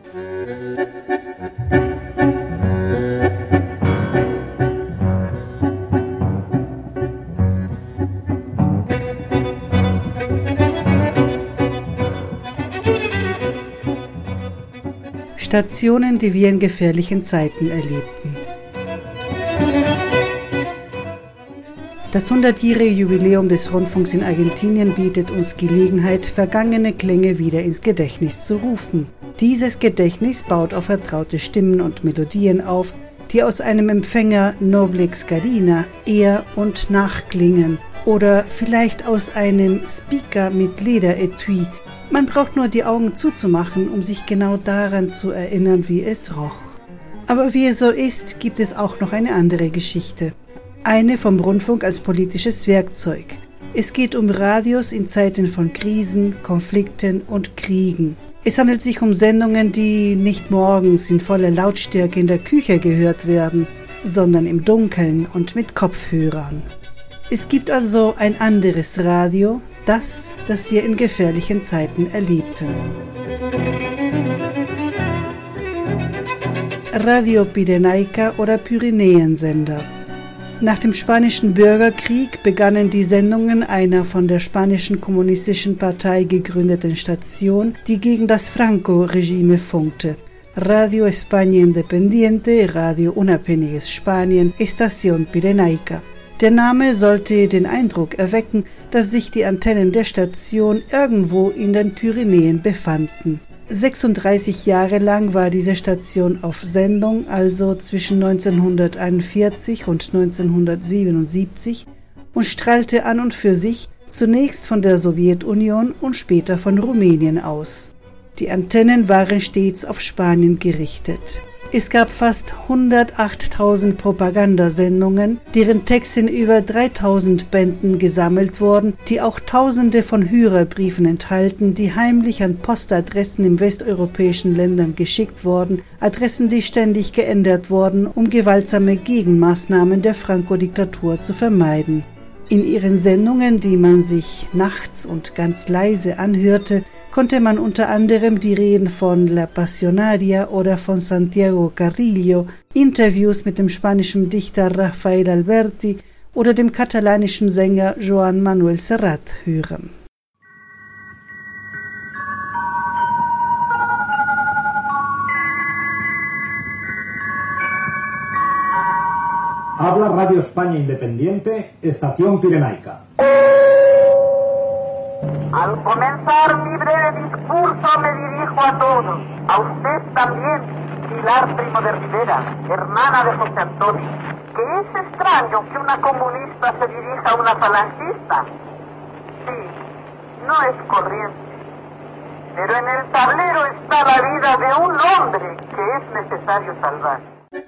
Stationen, die wir in gefährlichen Zeiten erlebten. Das 100-jährige Jubiläum des Rundfunks in Argentinien bietet uns Gelegenheit, vergangene Klänge wieder ins Gedächtnis zu rufen. Dieses Gedächtnis baut auf vertraute Stimmen und Melodien auf, die aus einem Empfänger Noblex Gardina eher und nachklingen oder vielleicht aus einem Speaker mit Lederetui. Man braucht nur die Augen zuzumachen, um sich genau daran zu erinnern, wie es roch. Aber wie es so ist, gibt es auch noch eine andere Geschichte. Eine vom Rundfunk als politisches Werkzeug. Es geht um Radios in Zeiten von Krisen, Konflikten und Kriegen. Es handelt sich um Sendungen, die nicht morgens in voller Lautstärke in der Küche gehört werden, sondern im Dunkeln und mit Kopfhörern. Es gibt also ein anderes Radio, das wir in gefährlichen Zeiten erlebten. Radio Pirenaica oder Pyrenäensender. Nach dem Spanischen Bürgerkrieg begannen die Sendungen einer von der spanischen Kommunistischen Partei gegründeten Station, die gegen das Franco-Regime funkte. Radio España Independiente, Radio Unabhängiges Spanien, Estación Pirenaica. Der Name sollte den Eindruck erwecken, dass sich die Antennen der Station irgendwo in den Pyrenäen befanden. 36 Jahre lang war diese Station auf Sendung, also zwischen 1941 und 1977, und strahlte an und für sich zunächst von der Sowjetunion und später von Rumänien aus. Die Antennen waren stets auf Spanien gerichtet. Es gab fast 108.000 Propagandasendungen, deren Texte in über 3.000 Bänden gesammelt wurden, die auch Tausende von Hörerbriefen enthalten, die heimlich an Postadressen in westeuropäischen Ländern geschickt wurden, Adressen, die ständig geändert wurden, um gewaltsame Gegenmaßnahmen der Franco-Diktatur zu vermeiden. In ihren Sendungen, die man sich nachts und ganz leise anhörte, konnte man unter anderem die Reden von La Pasionaria oder von Santiago Carrillo, Interviews mit dem spanischen Dichter Rafael Alberti oder dem katalanischen Sänger Joan Manuel Serrat hören. Habla Radio España Independiente, Estación Pirenaica. Al comenzar mi breve discurso me dirijo a todos, a usted también, Pilar Primo de Rivera, hermana de José Antonio, que es extraño que una comunista se dirija a una falangista. Sí, no es corriente, pero en el tablero está la vida de un hombre que es necesario salvar.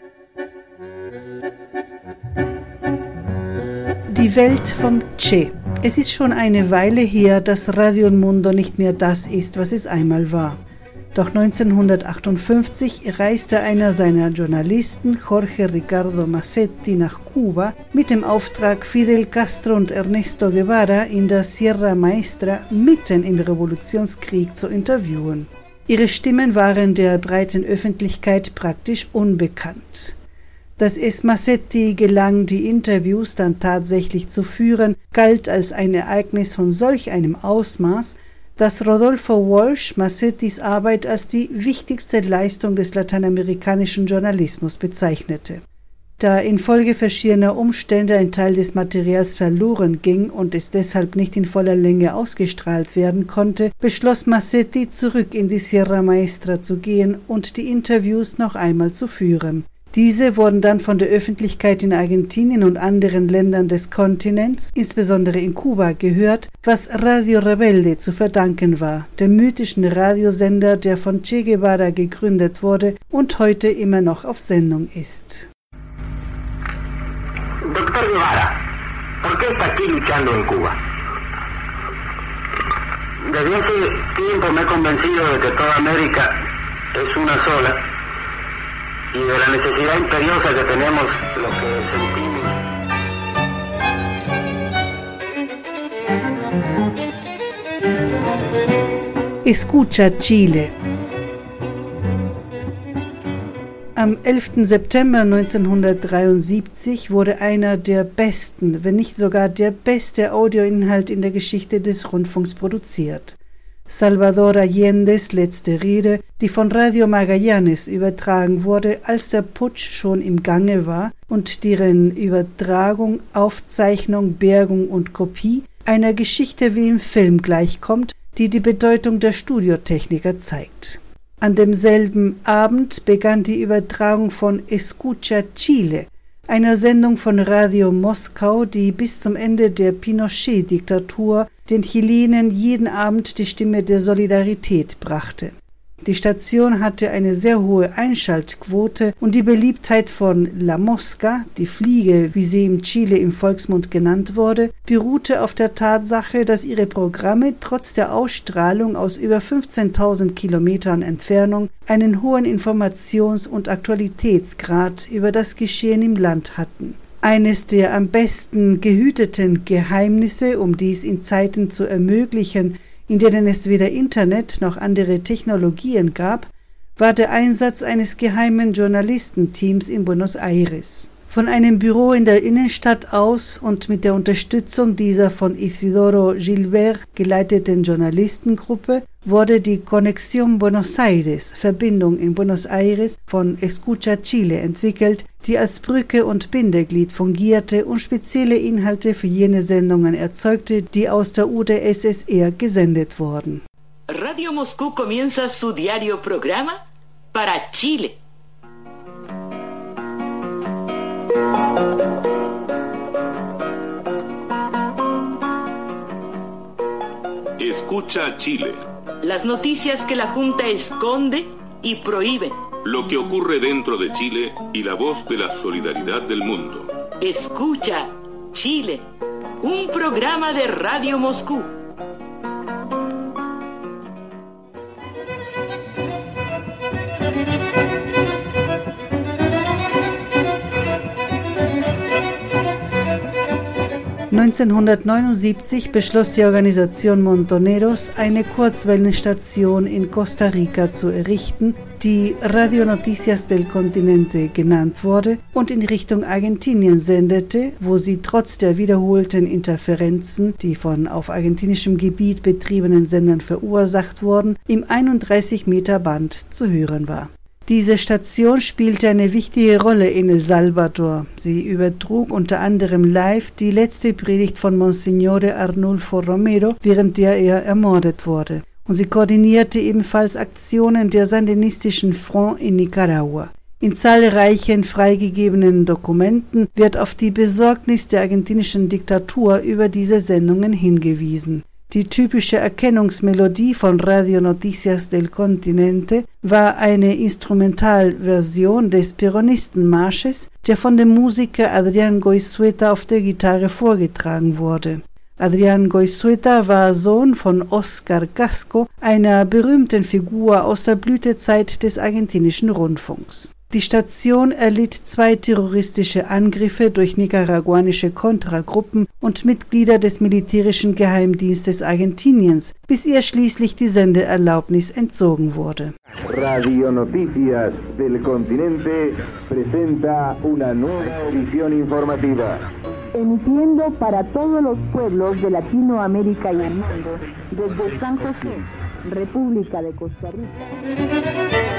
Die Welt vom Che. Es ist schon eine Weile her, dass Radio Mundo nicht mehr das ist, was es einmal war. Doch 1958 reiste einer seiner Journalisten, Jorge Ricardo Massetti, nach Kuba mit dem Auftrag, Fidel Castro und Ernesto Guevara in der Sierra Maestra mitten im Revolutionskrieg zu interviewen. Ihre Stimmen waren der breiten Öffentlichkeit praktisch unbekannt. Dass es Massetti gelang, die Interviews dann tatsächlich zu führen, galt als ein Ereignis von solch einem Ausmaß, dass Rodolfo Walsh Massettis Arbeit als die wichtigste Leistung des lateinamerikanischen Journalismus bezeichnete. Da infolge verschiedener Umstände ein Teil des Materials verloren ging und es deshalb nicht in voller Länge ausgestrahlt werden konnte, beschloss Massetti, zurück in die Sierra Maestra zu gehen und die Interviews noch einmal zu führen. Diese wurden dann von der Öffentlichkeit in Argentinien und anderen Ländern des Kontinents, insbesondere in Kuba, gehört, was Radio Rebelde zu verdanken war, dem mythischen Radiosender, der von Che Guevara gegründet wurde und heute immer noch auf Sendung ist. Doctor Guevara, ¿por qué está aquí luchando en Cuba? Desde hace tiempo me he convencido de que toda América es una sola y de la necesidad imperiosa que tenemos los que sentimos. Escucha Chile. Am 11. September 1973 wurde einer der besten, wenn nicht sogar der beste Audioinhalt in der Geschichte des Rundfunks produziert. Salvador Allendes letzte Rede, die von Radio Magallanes übertragen wurde, als der Putsch schon im Gange war und deren Übertragung, Aufzeichnung, Bergung und Kopie einer Geschichte wie im Film gleichkommt, die die Bedeutung der Studiotechniker zeigt. An demselben Abend begann die Übertragung von Escucha Chile, einer Sendung von Radio Moskau, die bis zum Ende der Pinochet-Diktatur den Chilenen jeden Abend die Stimme der Solidarität brachte. Die Station hatte eine sehr hohe Einschaltquote und die Beliebtheit von La Mosca, die Fliege, wie sie in Chile im Volksmund genannt wurde, beruhte auf der Tatsache, dass ihre Programme trotz der Ausstrahlung aus über 15.000 Kilometern Entfernung einen hohen Informations- und Aktualitätsgrad über das Geschehen im Land hatten. Eines der am besten gehüteten Geheimnisse, um dies in Zeiten zu ermöglichen, in denen es weder Internet noch andere Technologien gab, war der Einsatz eines geheimen Journalistenteams in Buenos Aires. Von einem Büro in der Innenstadt aus und mit der Unterstützung dieser von Isidoro Gilbert geleiteten Journalistengruppe wurde die Conexión Buenos Aires, Verbindung in Buenos Aires von Escucha Chile, entwickelt, die als Brücke und Bindeglied fungierte und spezielle Inhalte für jene Sendungen erzeugte, die aus der UdSSR gesendet wurden. Radio Moscú comienza su diario programa para Chile. Escucha Chile. Las noticias que la Junta esconde y prohíbe. Lo que ocurre dentro de Chile y la voz de la solidaridad del mundo. Escucha Chile, un programa de Radio Moscú. (1979) beschloss die Organisation Montoneros, eine Kurzwellenstation in Costa Rica zu errichten, die Radio Noticias del Continente genannt wurde und in Richtung Argentinien sendete, wo sie trotz der wiederholten Interferenzen, die von auf argentinischem Gebiet betriebenen Sendern verursacht wurden, im 31-Meter-Band zu hören war. Diese Station spielte eine wichtige Rolle in El Salvador. Sie übertrug unter anderem live die letzte Predigt von Monsignore Arnulfo Romero, während der er ermordet wurde. Und sie koordinierte ebenfalls Aktionen der sandinistischen Front in Nicaragua. In zahlreichen freigegebenen Dokumenten wird auf die Besorgnis der argentinischen Diktatur über diese Sendungen hingewiesen. Die typische Erkennungsmelodie von Radio Noticias del Continente war eine Instrumentalversion des Peronistenmarsches, der von dem Musiker Adrián Goizueta auf der Gitarre vorgetragen wurde. Adrián Goizueta war Sohn von Oscar Casco, einer berühmten Figur aus der Blütezeit des argentinischen Rundfunks. Die Station erlitt 2 terroristische Angriffe durch nicaraguanische Kontragruppen und Mitglieder des militärischen Geheimdienstes Argentiniens, bis ihr schließlich die Sendeerlaubnis entzogen wurde. Radio Noticias del Continente presenta una nueva edición informativa. Emitiendo para todos los pueblos de Latinoamérica y el mundo, desde San José, República de Costa Rica.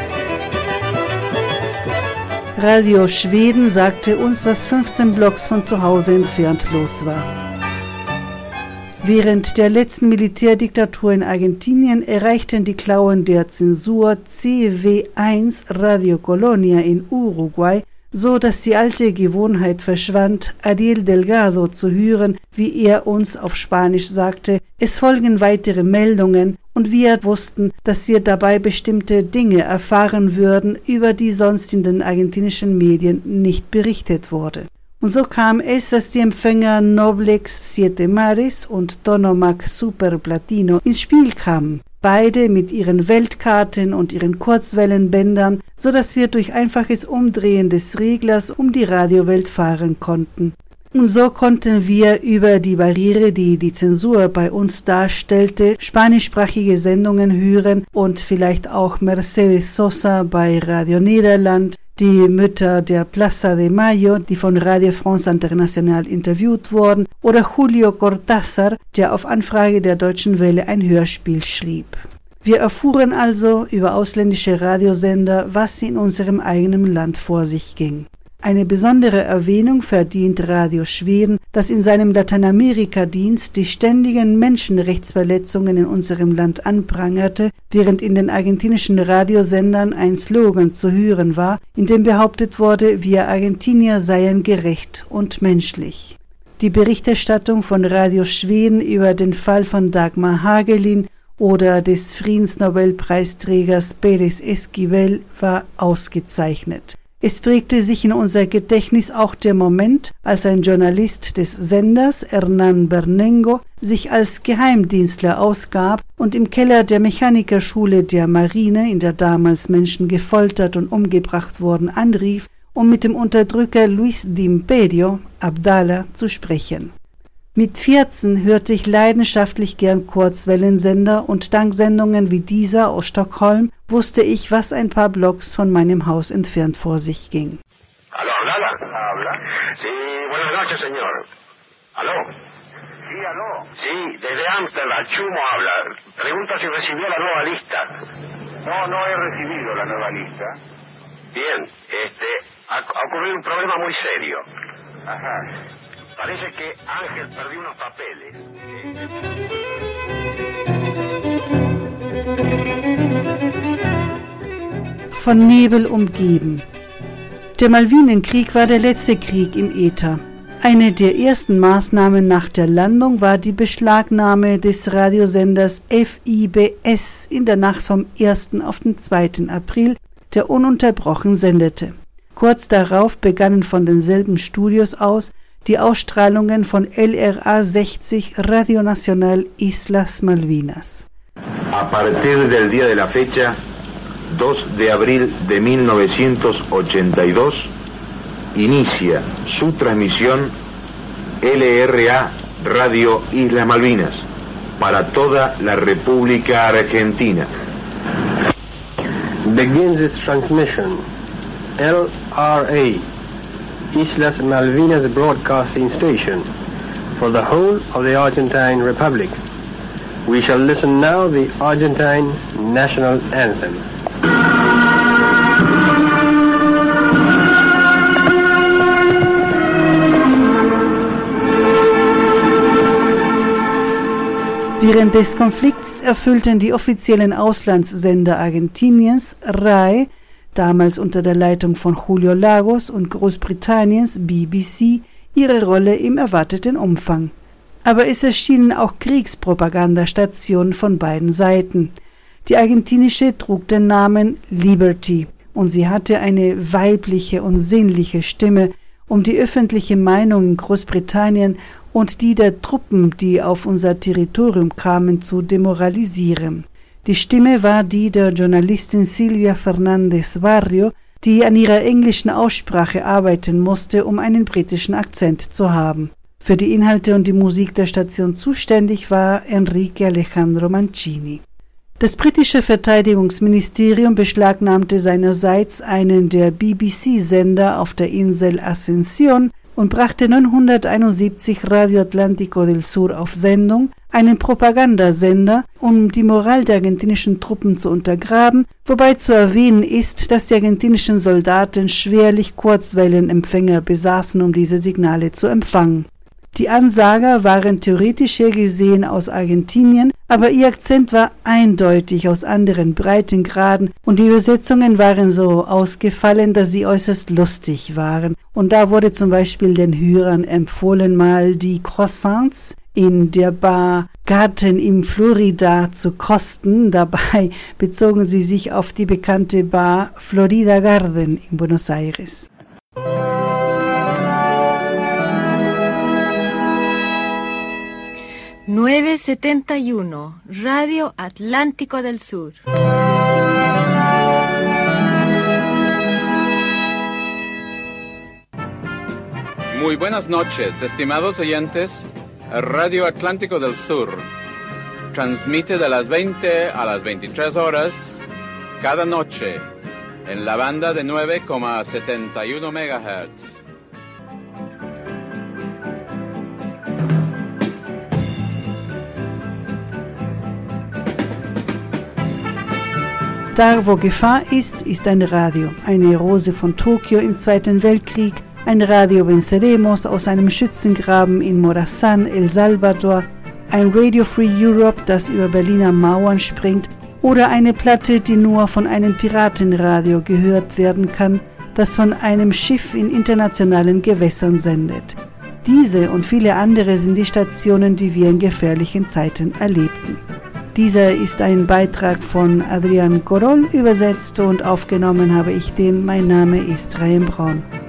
Radio Schweden sagte uns, was 15 Blocks von zu Hause entfernt los war. Während der letzten Militärdiktatur in Argentinien erreichten die Klauen der Zensur CW1 Radio Colonia in Uruguay, so dass die alte Gewohnheit verschwand, Ariel Delgado zu hören, wie er uns auf Spanisch sagte, es folgen weitere Meldungen, und wir wussten, dass wir dabei bestimmte Dinge erfahren würden, über die sonst in den argentinischen Medien nicht berichtet wurde. Und so kam es, dass die Empfänger Noblex Siete Mares und Tonomac Super Platino ins Spiel kamen, beide mit ihren Weltkarten und ihren Kurzwellenbändern, so dass wir durch einfaches Umdrehen des Reglers um die Radiowelt fahren konnten. Und so konnten wir über die Barriere, die die Zensur bei uns darstellte, spanischsprachige Sendungen hören und vielleicht auch Mercedes Sosa bei Radio Niederland, die Mütter der Plaza de Mayo, die von Radio France International interviewt wurden, oder Julio Cortázar, der auf Anfrage der Deutschen Welle ein Hörspiel schrieb. Wir erfuhren also über ausländische Radiosender, was in unserem eigenen Land vor sich ging. Eine besondere Erwähnung verdient Radio Schweden, das in seinem Lateinamerika-Dienst die ständigen Menschenrechtsverletzungen in unserem Land anprangerte, während in den argentinischen Radiosendern ein Slogan zu hören war, in dem behauptet wurde, wir Argentinier seien gerecht und menschlich. Die Berichterstattung von Radio Schweden über den Fall von Dagmar Hagelin oder des Friedensnobelpreisträgers Pérez Esquivel war ausgezeichnet. Es prägte sich in unser Gedächtnis auch der Moment, als ein Journalist des Senders, Hernán Bernengo, sich als Geheimdienstler ausgab und im Keller der Mechanikerschule der Marine, in der damals Menschen gefoltert und umgebracht wurden, anrief, um mit dem Unterdrücker Luis de Imperio, Abdallah, zu sprechen. Mit 14 hörte ich leidenschaftlich gern Kurzwellensender und dank Sendungen wie dieser aus Stockholm wusste ich, was ein paar Blocks von meinem Haus entfernt vor sich ging. ¿Aló, Abdallah? ¿Habla? Sí, buenas noches, señor. ¿Aló? Sí, aló. Sí, desde Amsterdam, Chumo habla. Pregunta si recibió la nueva lista. No he recibido la nueva lista. Bien, ha ocurrido un problema muy serio. Ajá. Parece que Ángel perdió unos papeles. Von Nebel umgeben. Der Malvinenkrieg war der letzte Krieg im Äther. Eine der ersten Maßnahmen nach der Landung war die Beschlagnahme des Radiosenders FIBS in der Nacht vom 1. auf den 2. April, der ununterbrochen sendete. Kurz darauf begannen von denselben Studios aus die Ausstrahlungen von LRA 60 Radio Nacional Islas Malvinas. A partir del día de la fecha, 2 de abril de 1982, inicia su transmisión LRA Radio Islas Malvinas para toda la República Argentina. Begins its transmission, LRA Islas Malvinas Broadcasting Station for the whole of the Argentine Republic. We shall listen now the Argentine National Anthem. Während des Konflikts erfüllten die offiziellen Auslandssender Argentiniens, RAI, damals unter der Leitung von Julio Lagos, und Großbritanniens BBC, ihre Rolle im erwarteten Umfang. Aber es erschienen auch Kriegspropagandastationen von beiden Seiten. Die argentinische trug den Namen Liberty und sie hatte eine weibliche und sinnliche Stimme, um die öffentliche Meinung in Großbritannien und die der Truppen, die auf unser Territorium kamen, zu demoralisieren. Die Stimme war die der Journalistin Silvia Fernández Barrio, die an ihrer englischen Aussprache arbeiten musste, um einen britischen Akzent zu haben. Für die Inhalte und die Musik der Station zuständig war Enrique Alejandro Mancini. Das britische Verteidigungsministerium beschlagnahmte seinerseits einen der BBC-Sender auf der Insel Ascensión und brachte 971 Radio Atlántico del Sur auf Sendung, einen Propagandasender, um die Moral der argentinischen Truppen zu untergraben, wobei zu erwähnen ist, dass die argentinischen Soldaten schwerlich Kurzwellenempfänger besaßen, um diese Signale zu empfangen. Die Ansager waren theoretisch her gesehen aus Argentinien, aber ihr Akzent war eindeutig aus anderen Breitengraden und die Übersetzungen waren so ausgefallen, dass sie äußerst lustig waren. Und da wurde zum Beispiel den Hörern empfohlen, mal die Croissants in der Bar Garten im Florida zu kosten. Dabei bezogen sie sich auf die bekannte Bar Florida Garden in Buenos Aires. ...971, Radio Atlántico del Sur. Muy buenas noches, estimados oyentes. Radio Atlántico del Sur transmite de las 20 a las 23 horas cada noche en la banda de 9,71 MHz. Da, wo Gefahr ist, ist ein Radio. Eine Rose von Tokio im Zweiten Weltkrieg, ein Radio Venceremos aus einem Schützengraben in Morazán, El Salvador, ein Radio Free Europe, das über Berliner Mauern springt, oder eine Platte, die nur von einem Piratenradio gehört werden kann, das von einem Schiff in internationalen Gewässern sendet. Diese und viele andere sind die Stationen, die wir in gefährlichen Zeiten erlebten. Dieser ist ein Beitrag von Adrian Corol, übersetzt und aufgenommen habe ich den. Mein Name ist Rayen Braun.